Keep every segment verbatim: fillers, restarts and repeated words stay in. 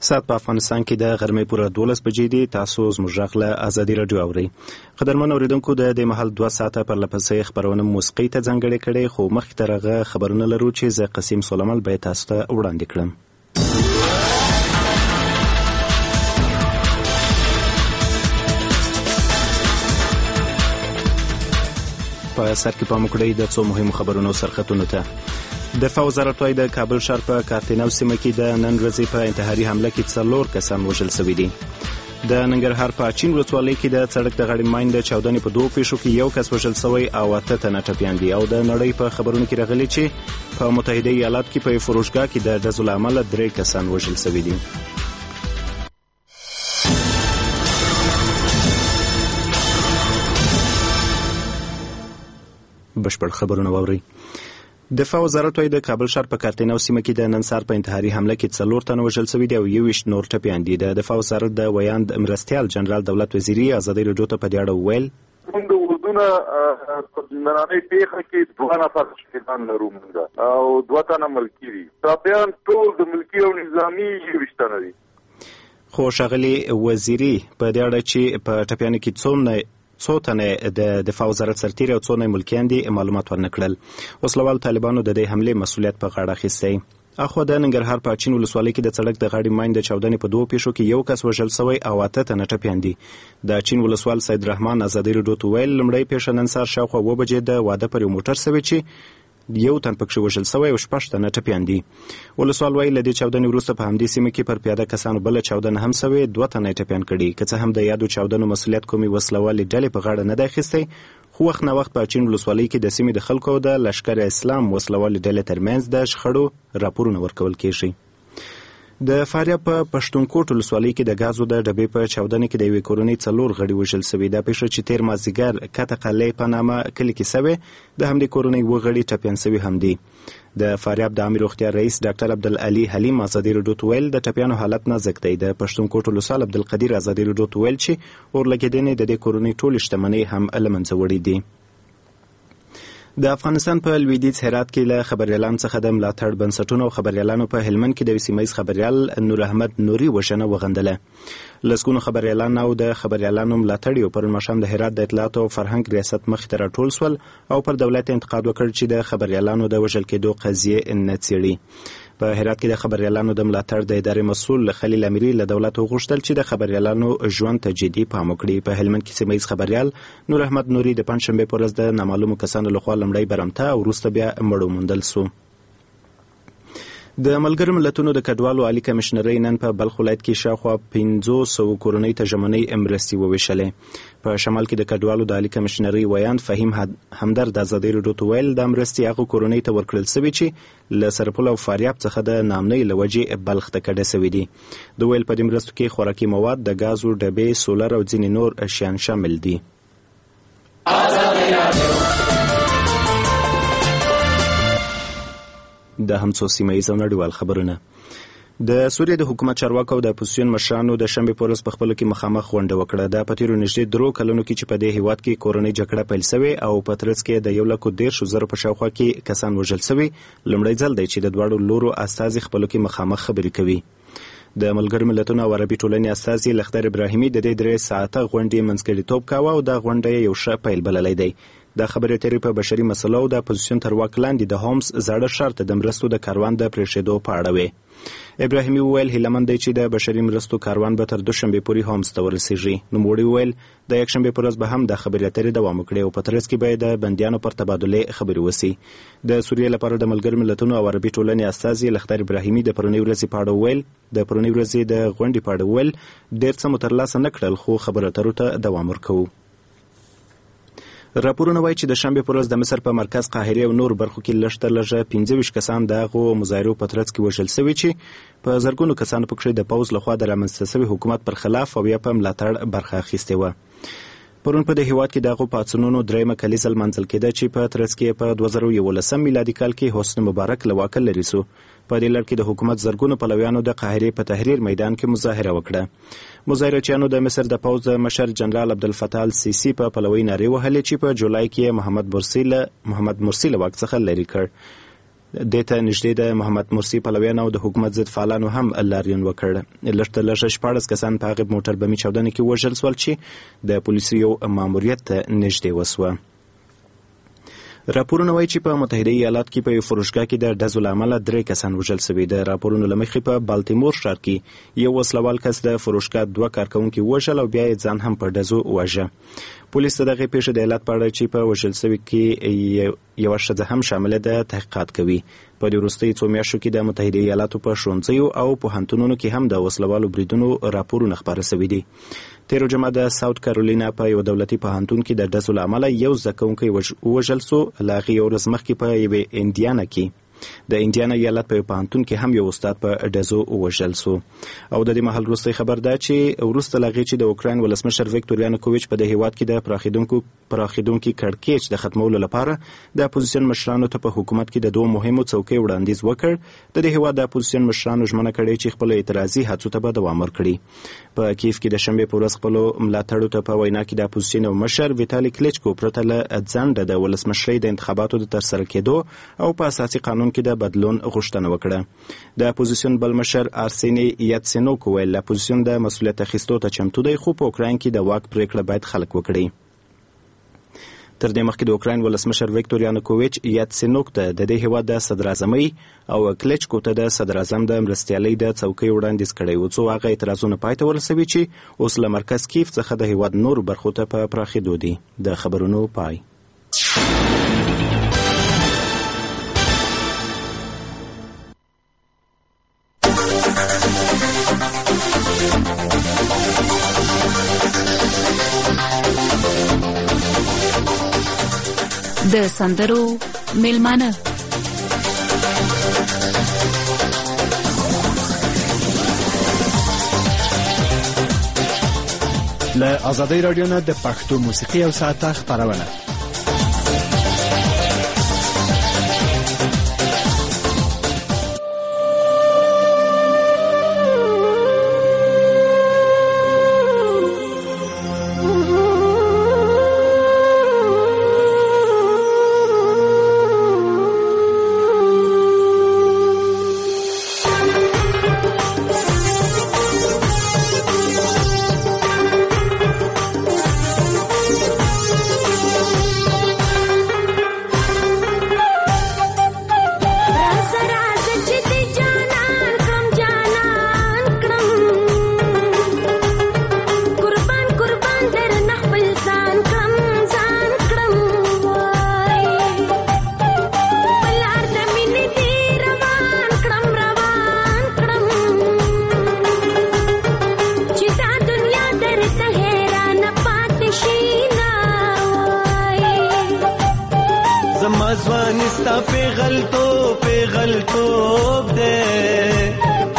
ساعت په افغانستان کې د غرمې پوره دولس بجې دي. تاسو زموږ غږ له ازادي راډیو اورئ. قدرمنو اورېدونکو، د دې مهال دوه ساعته پرله پسې خپرونه موسیقۍ ته ځانګړې کړې، خو مخکې تر هغه خبرونه لرو چې زه قسیم سلیمان به تاسو ته وړاندې کړم. په سر کې پام وکړئ د څو مهمو خبرونو سرخطونو ته. دفاع وزارت وايي د کابل ښار په کارتینو سیمه کې د نن ورځې په انتحاري حمله کې څلور کسان وژل شوي دي. د ننګرهار په اچین ولسوالۍ کې د سړک د غاړې ماین د چاودنې په دوو پیښو کې یو کس وژل شوی او اته تنه ټپیان دي. او د نړۍ په خبرونو کې راغلي چې په متحده ایالات کې په فروشګاه کې د ډزو له امله درې کسان وژل شوي دي. بشپړ خبرونه واورئ. دفاع وزارت وايي د کابل ښار په کارتینو سیمه کې د نن سهار په انتحاري حمله کې څلور تنه وژل شوي دي او یوویشت نور ټپیان دي. د دفاع وزارت د ویاند مرستیال جنرال دولت وزیري ازادي راډیو ته په دې اړه وویل: موږ د اردونه په نننۍ پیښه کې دوه نفر شهیدان لرو موږ او دوه تنه ملکي دي. ټپیان ټول د ملکي او نظامي یوویشت تنه دي. خو ښاغلي وزیري په دې اړه چې په ټپیانو کې څومره څو تنه د دفاع وزارت سرتیري او څو نه ملکیان دي معلومات ورنکړل. وسلوال طالبانو د دې حملې مسؤلیت په غاړه اخیستی. اخو د ننګرهار په اچین ولسوالۍ کې د سړک د غاړې ماین د چاودنې په دوو پیښو کې یو کس وژل شوی او اته تنه ټپیان دي. د اچین ولسوال سید رحمان ازادي راډیو ته ویل: لومړی پیښه نن سهار شاوخوا اوه بجې د واده پر یو موټر شوی چې یو تن پکښې وژل شوی او شپږ تنه ټپیان دي. ولسوال وایي له دې چاودنې وروسته په همدې سیمه کې پر پیاده کسانو بله چاودنه هم شوې، دوه تنه یې ټپیان کړي. که څه هم د یادو چاودنو مسؤلیت کومې وسلوالې ډلې په غاړه نه دی اخیستی، خو وخت نه وخت په اچین ولسوالۍ کې د سیمې د خلکو او د لښکر اسلام وسلوالې ډلې ترمنځ د شخړو راپورونه ورکول کیږي. د فاریاب په پښتونکوټ ولسوالۍ کې د غازو د ډبې په چاودنې کې د یوې کورنۍ څلور غړي وژل شوي. دا پیښه چې تیر مازدیګر کته قلعې په نامه کلي کې شوې، د همدې کورنۍ اووه غړي ټپیان شوي هم دي. د فاریاب د عامې روغتیا رئیس ډاکټر عبدالعلي حلیم ازادي راډیو ته ویل: د ټپیانو حالت نازک دی. د پښتونکوټ ولسوال عبدالقدیر ازادي راډیو ته ویل چې اورلګیدنې د دې کورنۍ ټولې شتمنۍ هم له منځه وړي دي. د افغانستان په لویدیځ هرات کې له خبریالانو څخه د ملاتړ بنسټونو او خبریالانو په هلمند کې د یو سیمه ییز خبریال نور احمد نوري وژنه وغندله. لسګونو خبریالان او د خبریالانو ملاتړي پرون ماښام د هرات د اطلاعات او فرهنګ ریاست مخې ته راټول شول او پر دولت انتقاد وکړ چې د خبریالانو د وژل کېدو قضیې نه څېړي. په هرات کې د خبریالانو د ملاتړ د ادارې مسؤل خلیل امیري له دولت وغوښتل چې د خبریالانو ژوند ته جدي پام وکړي. په هلمند کې سیمه ییز خبریال نور احمد نوري د پنجشنبې په ورځ د نامعلومو کسانو لخوا لومړی برمته او وروسته بیا مړ وموندل سو. د ملګرو ملتونو د کډوالو عالی کمشنرۍ نن په بلخ ولایت کې شاوخوا پنځو سوو کورنۍ ته ژمنۍ مرستې وویشلې. په شمال کې د کډوالو د عالی کمشنرۍ ویاند فهیم همدرد ازادي راډیو ته ویل: دا مرستې هغو کورنۍ ته ورکړل شوي چې له سرپل او فاریاب څخه د نامنۍ له وجې بلخ ته کډه شوي دي. د ویل په دې مرستو کې خوراکي مواد، د ګازو ډبې، سولر او ځینې نور شیان شامل دي. د همڅو سیمه ییز او نړیوال خبرونه. د سوریې د حکومت چارواکو او د اپوزیسیون مشرانو د شنبې په ورځ په خپلو کې مخامخ غونډه وکړه. دا په تېرو نږدې درو کلونو کې چې په دې هیواد کې کورنۍ جګړه پیل شوې او په ترڅ کې د یو لکو دېرشو زرو په شاوخوا کې کسان وژل شوي، لومړی ځل دی چې د دواړو لورو استازي خپلو کې مخامخ خبرې کوي. د ملګرو ملتونو او عربي ټولنې استازي لختر ابراهیمي د دې درې ساعته غونډې منځګړیتوب کاوه او دا غونډه یو ښه پیل بللی دی. د خبرې اترې په بشري مسلو او د اپوزیسیون تر واک لاندې د هومس زاړه ښار ته د مرستو د کاروان د پرېښېدو په اړه وې. ابراهیمي وویل هیلهمند دی چې د بشري مرستو کاروان به تر دوشنبې پورې هومس ته ورسیږي. نوموړي وویل د یکشنبې په ورځ به هم د خبرې اترې دوام وکړي او په ترڅ کې به یې د بندیانو پر تبادلې خبرې وسي. د سوریې لپاره د ملګرو ملتونو او عربي ټولنې استازي لختر ابراهیمي د پرونۍ ورځې په اړه وویل د پرونۍ ورځې د غونډې په اړه وویل ډېر څه مو ترلاسه نه کړل، خو خبرو اترو ته دوام ورکوو. راپورونه وایي چې د شنبې په ورځ د مصر په مرکز قاهرې او نور برخو کې لږ تر لږه پنځه ویشت کسان د هغو مظاهرو په ترڅ کې وژل شوي چې په زرګونو کسانو پکښې د پوځ لخوا د رامنځته شوي حکومت پر خلاف او یا په ملاتړ برخه اخیستې وه. پرون په دې هیواد کې د هغو پاڅونونو دریمه کلیزه لمانځل کېده چې په ترڅ کې په دوه زره یولسم میلادي کال کې حسن مبارک له واکه لرې سو. په دې لړ کې د حکومت زرګونو پلویانو د قاهرې په تحریر میدان کې مظاهره وکړه. مظاهرچیانو د مصر د پوځ د مشر جنرال عبدالفتاح السیسي په پلوۍ نارې وهلې چې په جولای کې محمد مرسي له محمد مرسي له واک څخه لرې کړ. دې ته نږدې د محمد مرسي پلویانو او د حکومت ضد فعالانو هم لاریون وکړ. لږ تر لږه شپاړس کسان په هغې موټر بمي چاودنې کې وژل شول چې د پولیسو یو ماموریت ته نږدې وسوه. راپورونه وایي چې په متحده ایالات کې په یو فروشګاه کې د ډزو له امله درې کسان وژل شوي. د راپورونو له مخې په بالتیمور ښار کې یو وسلوال کس د فروشګاه دوه کارکوونکي وژل او بیا یې ځان هم په ډزو واژه. پولیس د دغې پیښې د علت په اړه چې په وژل شوي کې یوه ښځه هم شامله ده تحقیقات کوي. په دې وروستیو څو میاشتو کې د متحده ایالاتو په ښوونځیو او پوهنتونونو کې هم د وسلوالو بریدونو راپورونه خپاره شوي دي. تیرو جمعه د ساوت کارولینا په یو دولتي پوهنتون کې د ډزو له امله یو زده کوونکی ووژل شو. له هغې یو ورځ مخکې په یوې انډیانا کې د انډیانا ایالت په یو پوهنتون کې هم یو استاد په ډزو ووژل شو. او د دې مهال وروستی خبر ده چې وروسته له هغې چې د اوکراین ولسمشر ویکتور یانوکوویچ په دې هیواد کې د پراخېدونکو پراخېدونکي کړکېچ د ختمولو لپاره د اپوزیسیون مشرانو ته په حکومت کې د دوه مهمو څوکیو وړاندیز وکړ. د دې هیواد د اپوزیسیون مشرانو ژمنه کړې چې خپلو اعتراضي هڅو ته به دوام ورکړي. په کیف کې د شنبې په ورځ خپلو ملاتړو ته په وینا کې د اپوزیسیون مشر ویتالي کلیچکو پرته له ځنډه د ولسمشرۍ د انتخاباتو د ترسره کېدو او په اساسي قانون کې د بدلون غوښتنه وکړه. د اپوزیسیون بل مشر ارسینی یاتسینوک ویل اپوزیسیون د مسؤلیت اخیستو ته چمتو دی خو په اوکراین کې د واک پریکړه باید خلک وکړي. تر دې مخکې د اوکراین ولسمشر ویکتور یانوکوویچ یاتسینوک ته د دې هیواد د صدراعظمۍ او کلیچکو ته د صدراعظم د مرستیالۍ د څوکۍ وړاندیز کړی و څو هغه اعتراضونه پای ته ورسوي چې اوس له مرکز کیف څخه د هیواد نورو برخو ته په پراخېدو دي. د خبرونو پای. د سندرو میلمانه له آزادۍ راډیو نه د پښتو موسیقي او ساعته خپرونه. زمازوانستا پیغلتو پیغلتوب دے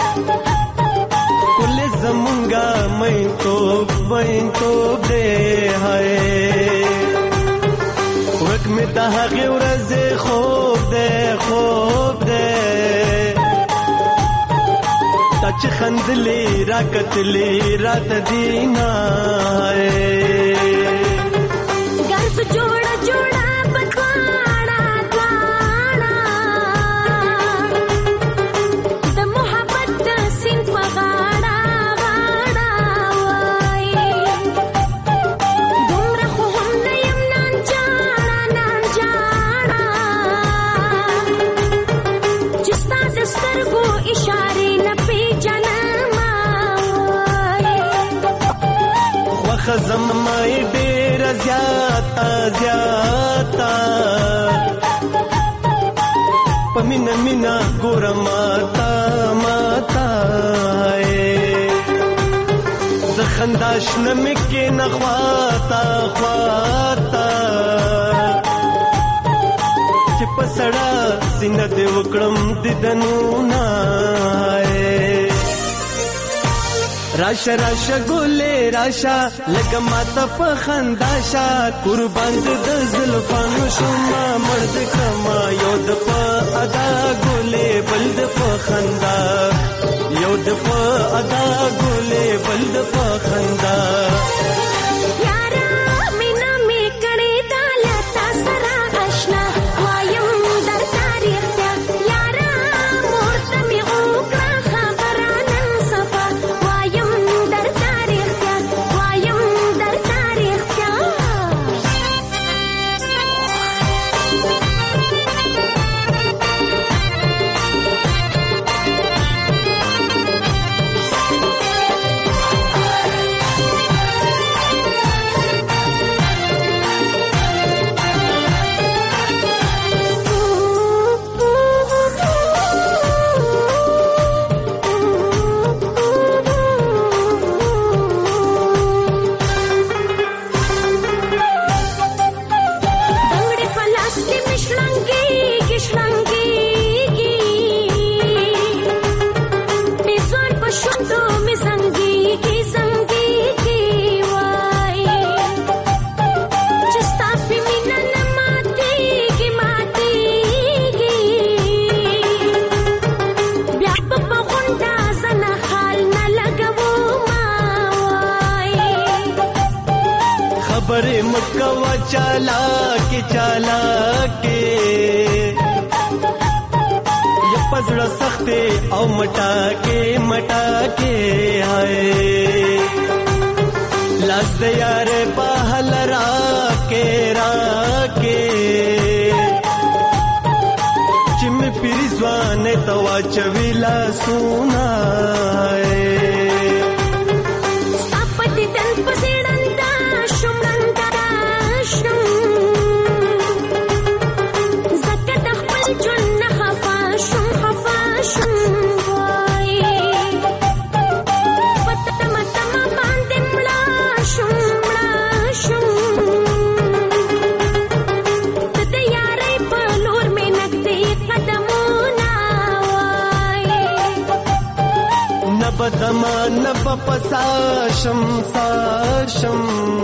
کل زمونگا مینتوب مینتوب دے ہائے وک میں تحقی ورز خوب دے خوب دے تچ خندلی راکتلی رات دینا ہے گرف جوڑا جوڑا خزمائی دیر زیادہ زیادہ پمین مینا گور ماتا ماتا زخنداش نمکی نخواتا خواتا چپ سڑا سینہ دے وکڑم دیدنونا راشا راشا گولے راشا لگا ماتا پخنداشا قربان د زلفانو شما مرد کما یود پا ادا گولے بلد پخندا یود پا ادا گولے بلد پخندا یا चालाके चालाके ये पजड़ा सख्ते औ मटाके मटाके हाय लास दे यारे बहल राके राके चिम पिरिजवाने तवा चविला सुनाए सापटी तन पसेडंता शुमरंता शुम जकत खपल जुन्न खफा शुम खफा शुम वाई पतम तम बांदिमला शुम ला शुम तयारे पलोर में नगदे कदमोना वाई नबदमा नब पसाशम साशम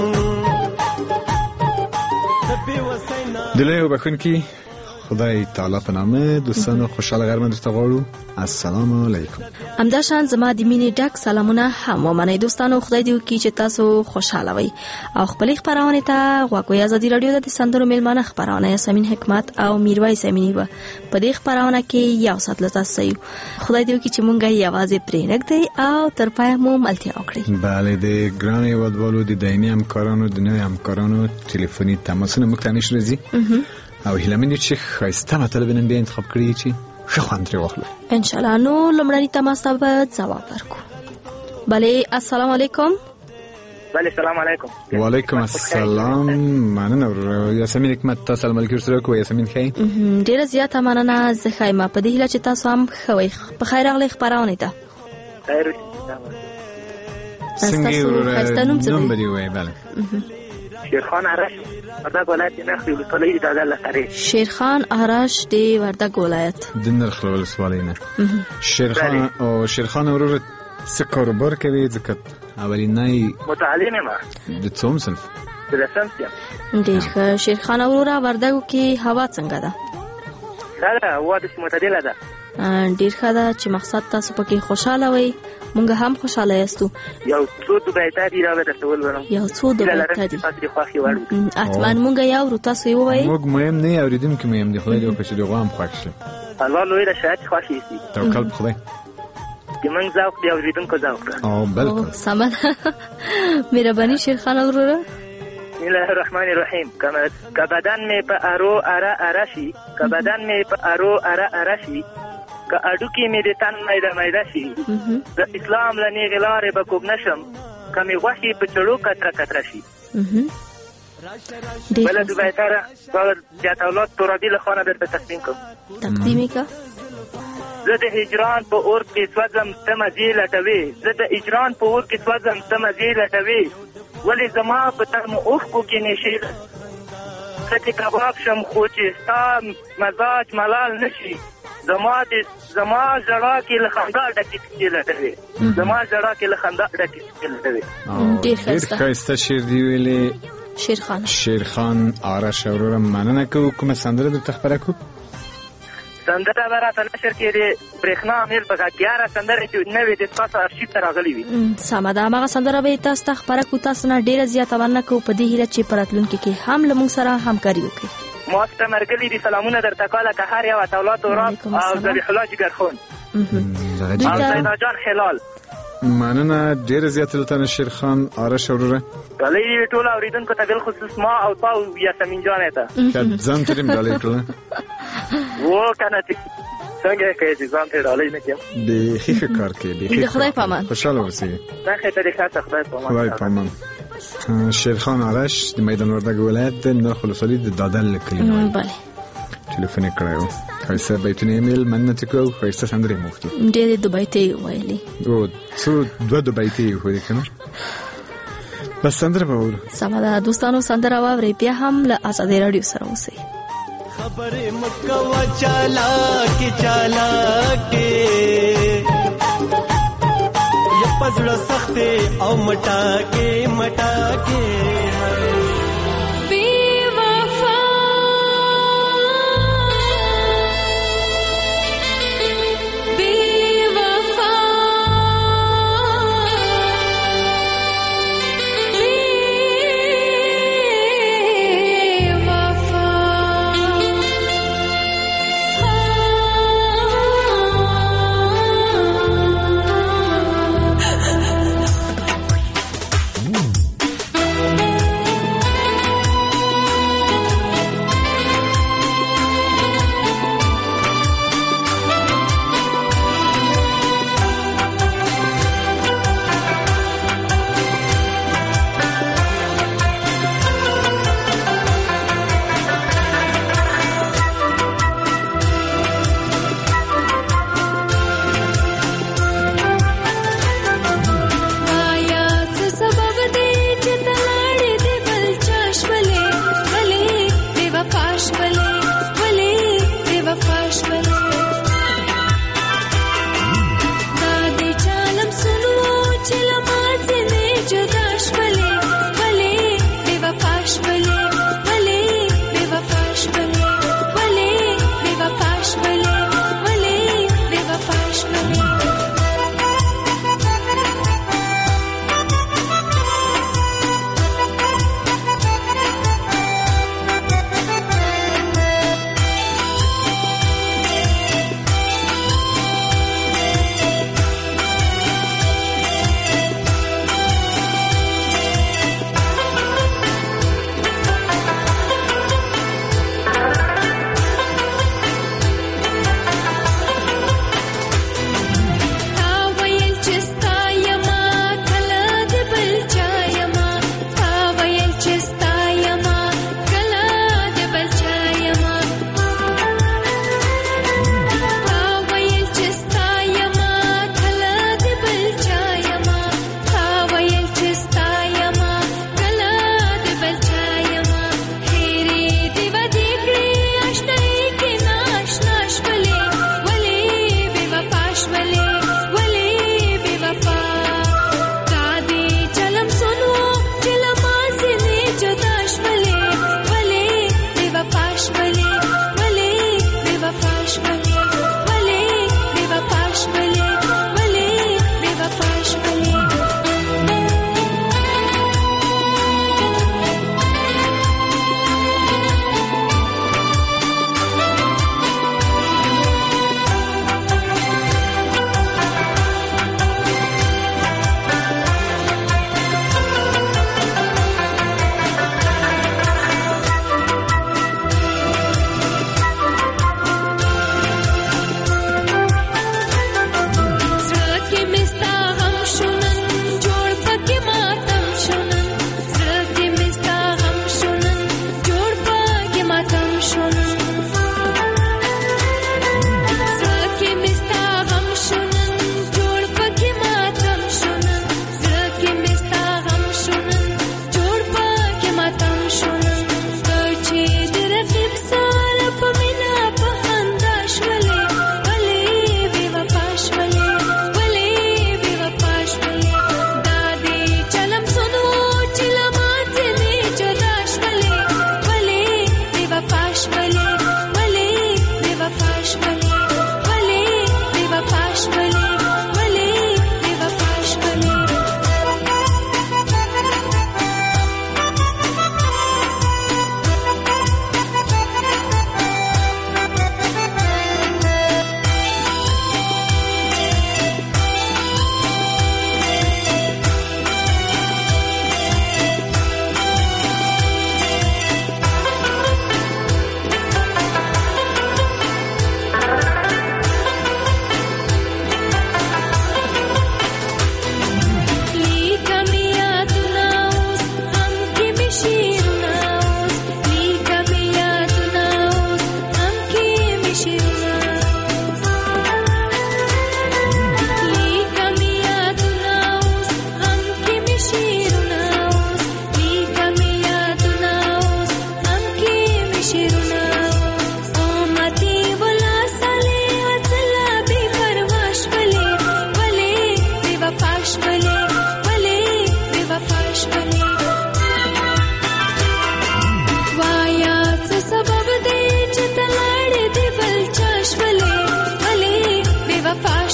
دلای وبخون کی خدای تعالی په نامه دوستانو خوشاله غرمه درته غواړو. السلام علیکم. همداشان زما د مینې ډک سلامونه هم ومنئ دوستانو. خدای دې وکړي چې تاسو خوشاله وئ او خپلې خپرونې ته غوږ وئ. ازادي راډیو د سندرو میلمانه خپرونه یاسمین حکمت او میرویس امینی و په دې خپرونه کې یو ساعت له تاسو یو. خدای دې وکړي چې مونږ یوازې پرې نږدې او تر پایه مو ملتیا وکړي. بله د ګران هیوادوالو د دایمي همکارانو د نوي همکارانو ټلیفوني تماسونه موږ ته نشي راځي او هیله مند چې ښایسته مطلب نن بیا انتخاب کړی چې ښه خوند ترې واخلو ان شاء الله. نو لومړني تماس ته به ځواب ورکړو. بله السلام علیکم. بله سلام علیکم. وعلیکم السلام. مننه یاسمین حکمت. تاسو سلام علیکم سره کوی یاسمین خیر. ډیره زیاته مننه. زه خیمه په دې هیله چې تاسو هم ښه وئ. په خیر راغلی خپرونې ته. خیر څنګه ورته نوم به دی وای. بله شیرخان آرش وردګ ولایت نخل ولسوالۍ د دغه لخرې. شیرخان آرش د وردګ ولایت د نخل ولسوالۍ نه. شیرخان او شیرخان ورور څه کاروبار کوي؟ ځکه اولینای متعلم ما د څوم صنف د لسانس یم. ډېر ښه. شیرخان ورور وردګو کې هوا څنګه ده؟ ښه ده، هوا داسې معتدله ده. ډېر ښه ده چې مقصد تاسو پکې خوشاله وئ. مونږ هم خوشاله یاستو. یو څو دوبایتا دي راغله درته ولولم. یو څو دوبایتا دي اتمن مونږ یو ورو تاسو یې ووایئ. موږ مهم نه یې اورېدونکي مهم دي. خدای دې وکړي چې د هغه هم خوښ شي. الله لوی ده، شاید خوښ یې شي. توکل په خدای. د موږ ذوق د اورېدونکو ذوق ده. او بلکل سمه ده. مهرباني شیرخان وروره. بسم الله الرحمن الرحیم. که بدن می په ارو اره اره شي، که بدن می په ارو اره اره شي، که اډوکی می د تن میده میده شي، د اسلام له نیغې لارې به کوږ نشم، که می غوښې په چړو کتره کتره شي. بله دوبایته ده، زیات اولاد ترابي له خوا نه درته تقدیم کوم. تقدیم یې که. زه د هجران په اور کې سوځم ته مزې لټوې، زه د هجران په اور کې سوځم ته مزې لټوې، ولې زما په ترمو اوښکو کې نشي زه چې کباب شم خو چې ستا مزاج ملال نشي، زما د زما ژړا کې له خندا ډکې ټکې لټوې، زما ژړا کې له خندا ډکې ټکې لټوې. ډېر ښایسته شعر دی ویلې شیرخان. شیرخان آرش وروره مننه کوو. کومه سندره درته خپره کړو؟ سندره به راته نشر کې د برېښنا میل په ګیاره سندرې چې نوې د تاسو ارشیف ته راغلي وي. سمه ده. هماغه سندره به تاسو ته خپره کړو. تاسو نه ډېره زیاته مننه کوو په دې هیله چې په راتلونکي کې هم له موږ سره همکاري وکړي. ما ته مرګلي دي سلامونه درته کاله که هر یو اولاد وراب او ذبیح الله جګرخون او زیدا جان خلال. مننه ډېره زیاته دلته شیرخان آرش وروره. ډالۍ دې ټول اورېدونکو ته بالخصوص ما او تا او یاسمین جانې ته ځان ترې ډالۍ ټوله و کنه څنګه کوي چې ځان ته ډالۍ نه کیم. بیخي ښه کار کوي. بیخي د خدای په امان. خوشحاله اوسئ. دا خیته دې ښه خدای په امان. خدای په امان. شیرخان آرش د میدان وردګ ولایت د نرخ ولسوالۍ د دادل کلي نه. بله ټلیفون یې کړی و. ښایسته بیتونه یې میل مننه ترې کړو. ښایسته سندرې یې موختو. ډېرې دوبایتې یې وویلې. او څو دوه دوبایتې یې وښودې که نه. بس سندره به وورو. سمه ده دوستانو. سندره واورئ بیا هم له ازادۍ راډیو سره اوسئ. خبرې مکوه چالاکې چالاکې یا پزړه سختې او مټاکې مټاکې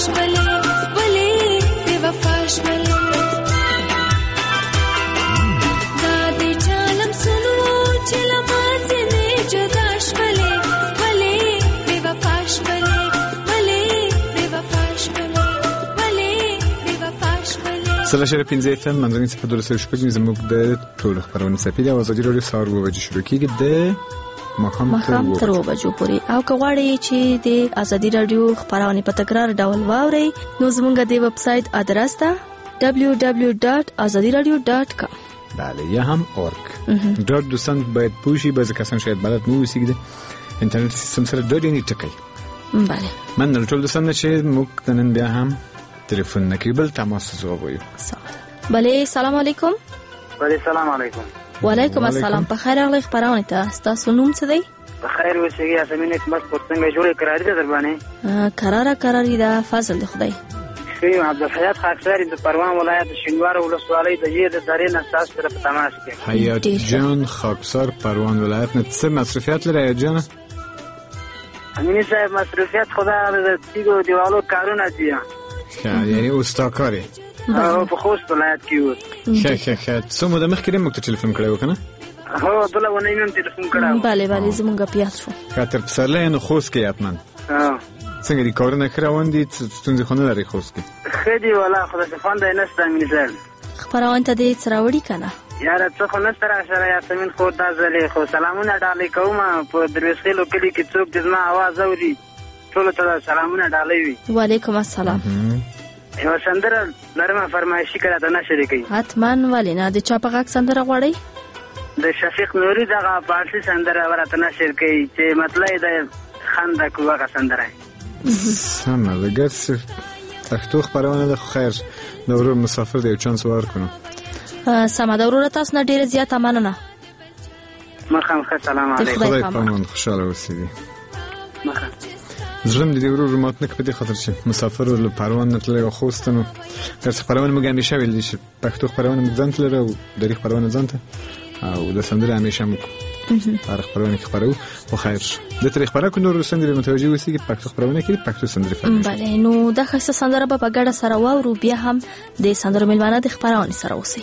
بلې ولې بې وفا شولې دا دې چالم سنو چې له ما ځینې جدا شولې ولې بې وفا شولې ولې بې وفا شولې ولې بې وفا شولې سلا شر پنځه اف ام منځنۍ صفحه درسته شپږ زموږ د ټولو خبرونه سپیده او ازادي رادیو سهار وو بجې شروع کیږي د مخام تر وو بجو پورې او کغواړي چې د ازادي رادیو خبرونه په تکرار ډول واوري نو زموږ د ویب سټ ادرس ده دبلیو دبلیو ډاټ ازادي رادیو ډاټ کام بله یا هم اورګ ډاټ دوستان باید پوښي بعضی کسان شاید بلد نه وي چې انټرنیټ سیستم سره ډېر نه ټکي بله من نن ټول دوستان چې موږ نن بیا هم تلیفون نکیبل تماس زوبوي بله سلام علیکم بله سلام علیکم وعلیکم السلام په خیر اغلی خبرونه ته تاسو نوم څه دی په خیر اوسئ یاسمین حکمت پورتنګ جوړه قراری ده در باندې قراره قراری ده فضل دی خدای خیر عبدالحیات خاکساری د پروان ولایت شینوار ولسوالۍ د جیر د درې نه تاسو سره په تماس کې حیات جان خاکسار پروان ولایت نه څه مصرفیات لري حیات جان امینی صاحب مصرفیات خدا د تیګو دیوالو کارونه دي یعنی اوستاکاری او په خوست ولایت کې و ښه ښه ښه څو مده مخکې موږ ته ټلیفون کړو کنه هو بل ونه مې ټلیفون کړو bale bale زمونږ پیاس شو خاطر پسرلی نو خوست کې یاتمن ها څنګه دي کارونه کړون دي ستونزې خو نه لري خوست کې خېدي ولا خدای څخه فند نه ستاسو مثال خبرونه ته دې سراوړي کنه یار څه خو نه سره سره یاسمین خو دا زلې خو سلامونه ډالې کوم په دروسخیلو کلی کې څوک د ما आवाज اوري ټول ته سلامونه ډالې وي وعلیکم السلام یو سندره لرمه فرمایشي کړه ته نشری کوي حتمان ولینا د چا په غاک سندره غواړي د شفیق نوري دغه پارسي سندره ورته نشر کوي چې مطلب د خنده کوغه سندره سمه لګس پښتو خبرونه د خیر د ورور مسافر دی چانس ورکړو سمه د ورور تاسو نه ډیره زیاته مننه مخام سلام علیکم خدای پامان خوشاله اوسئ مخام زړم د دې ورور مات نه کپدي خاطر چې مسافر له پروان نه تللی خوستنو تر خبرونه موږ همیشه ویل چې پښتو خبرونه موږ ځان تلره او د خبرونه ځان ته او د سندره همیشه موږ هر خبرونه کې خبرو خو خیر د تاریخ خبره کو نور سندره متوجه وسی چې پښتو خبرونه کې پښتو سندره فهم بله نو د خاصه سندره په ګډه سره واورو بیا هم د سندره ملمانه د خبرونه سره اوسئ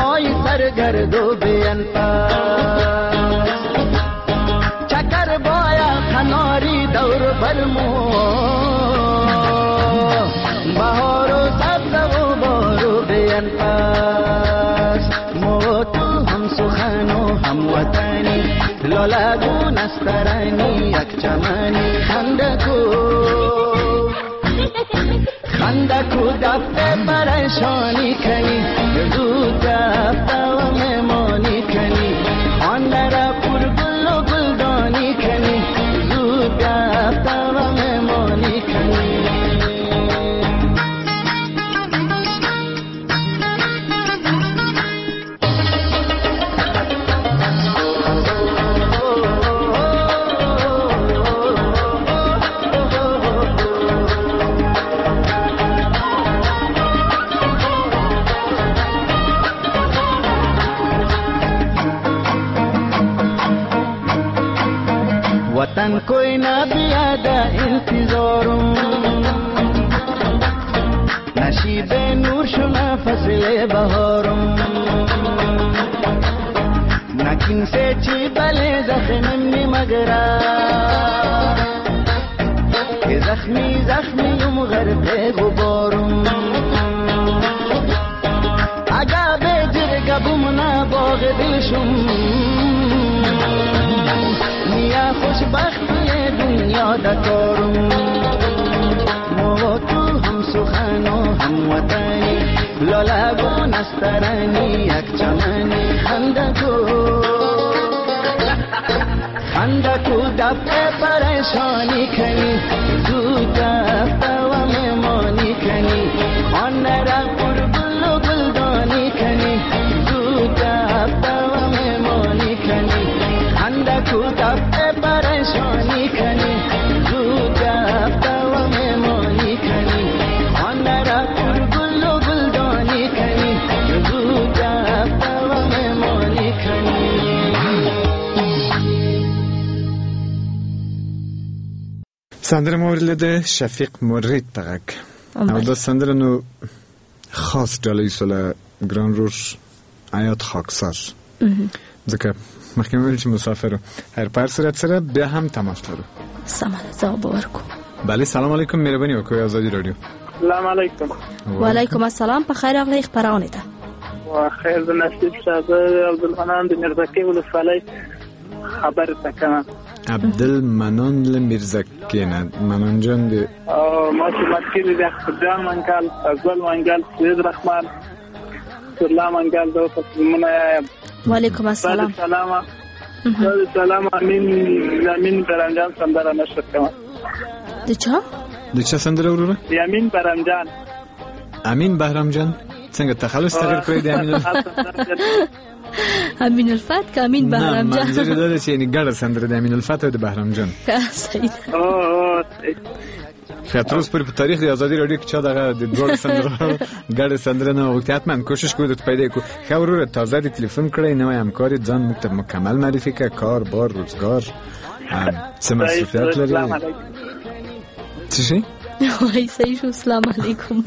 چکر با یا کناری دور برمو بهار و سبز و بارو بیان پاس مو تو هم سخن و هم وطنی لالگو نسترانی یک چمنی خندکو خندکو دفته پریشانی کنی زود دفته و مهمانی کنی آن را پر گل و گلدانی کنی زود دفته و مهمانی کنی वतन कोई ना बियादा इंतजारों नशीबे नूर शुना फसले बहारों नकिन से ची बले जख्मी मगरा के जख्मी जख्मी युम गरबे गुबारों आगा बेजर कबुमना बाग दिलशुम या خوشبختی دنیا دکارم مو تو هم سخن و هم وطنی لالگو نسترانی یک چمنی خندکو خندکو دفعه پریشانی کنی زود دفعه و مهمانی کنی آن را پر گل و گلدانی کنی زود دفعه و مهمانی کنی خندکو دفعه پریشانی کنی زود دفعه و مهمانی کنی آن را پر گل و گلدانی کنی زود دفعه و مهمانی کنی. سندره مورد شفیق مرید تغک او دا سندره نو خاص جالوی سوله گران روش آیات خاکسار ځکه مخکې مې ویل چې مسافر هر پر صورت سره بیا هم تماس لرو. سمه ځواب ورکو. بله سلام علیکم مهرباني وکړئ آزادي رادیو. سلام علیکم. و علیکم السلام په خیر راغلی خبرونه ده. و خیر د نصیب صاحب عبدالمنان د مرزکې ولسوالۍ خبر تکم. عبدالمنان ل مرزکې نه منان جان دی. ما چې مکې د خدای منګل فضل منګل سید رحمان سلام منګل د تسلیمونه وعلیکم السلام. سلام. سلام امین امین برمجان سندره نشر کوم. د چا؟ د چا سندره وروره؟ امین برمجان. امین بهرامجان څنګه تخلص تغیر کړی دی امین؟ امین الفت که امین بهرامجان؟ نه منظور دا دی چې یعنی ګډه سندره د امین الفت او د بهرامجان. صحیح ده. او خیلی تر اوسه پورې په تاریخ د آزادي راډیو کې چا دغه د دواړو سندرو ګډه سندره نه وغوښتې. حتما کوشش کوو درته پیدا کړو. ښه وروره تازه دې تلیفون کړی نوی همکار یې ځان موږ ته مکمل معرفي کړه کار بار روزګار څه مصروفیت لري څه شي وایي صحیح شو سلام علیکم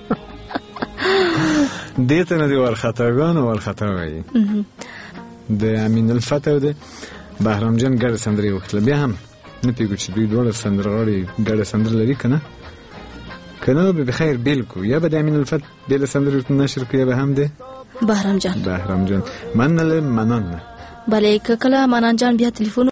دې ته نه دي وارخطاګانو وارخطا وایي د امین الفتح او د بهرامجان ګډه سندره یې وغوښتله. بیا هم نه پیګو چې دوی دواړه سندرغاړي ګډه سندره لري که نه که نه به بخیر بیل کو یا به د امین الفت بیله سندره نشر کو یا به هم د بهرامجان بهرامجان من نه منان نه بله که کله منان جان بیا تلیفون